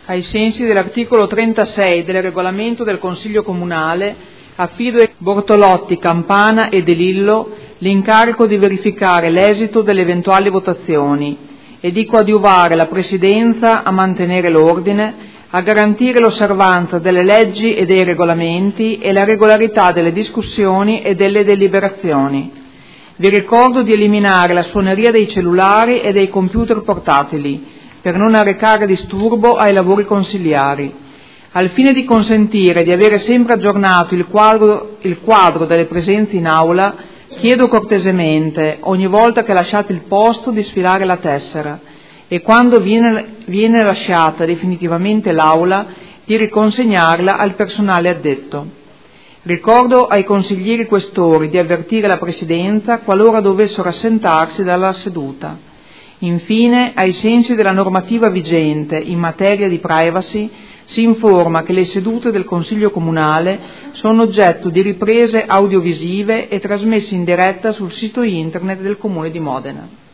Ai sensi dell'articolo 36 del regolamento del Consiglio Comunale, affido ai Bortolotti, Campana e De Lillo l'incarico di verificare l'esito delle eventuali votazioni e di coadiuvare la Presidenza a mantenere l'ordine, a garantire l'osservanza delle leggi e dei regolamenti e la regolarità delle discussioni e delle deliberazioni. Vi ricordo di eliminare la suoneria dei cellulari e dei computer portatili, per non arrecare disturbo ai lavori consiliari. Al fine di consentire di avere sempre aggiornato il quadro delle presenze in aula, chiedo cortesemente, ogni volta che lasciate il posto, di sfilare la tessera e quando viene lasciata definitivamente l'aula, di riconsegnarla al personale addetto. Ricordo ai consiglieri questori di avvertire la Presidenza qualora dovessero assentarsi dalla seduta. Infine, ai sensi della normativa vigente in materia di privacy, si informa che le sedute del Consiglio Comunale sono oggetto di riprese audiovisive e trasmesse in diretta sul sito internet del Comune di Modena.